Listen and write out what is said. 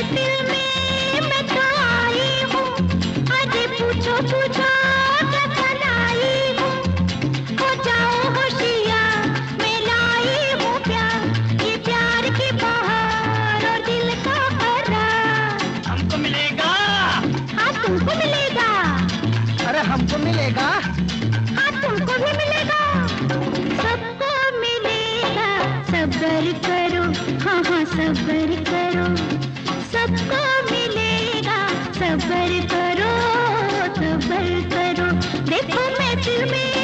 महफिल में मैं तो आई हूँ, अरे पूछो पूछो क्या चलाई हूँ, हो जाओ होशियार मैं लाई हूँ प्यार, ये प्यार की बहार और दिल का करार। हमको मिलेगा, हाँ तुमको मिलेगा, अरे हमको मिलेगा, हाँ तुमको भी मिलेगा, सबको मिलेगा। सब्र करो, हाँ हाँ सब्र करो, सबको मिलेगा। सब्र करो, सब्र करो, देखो महफिल में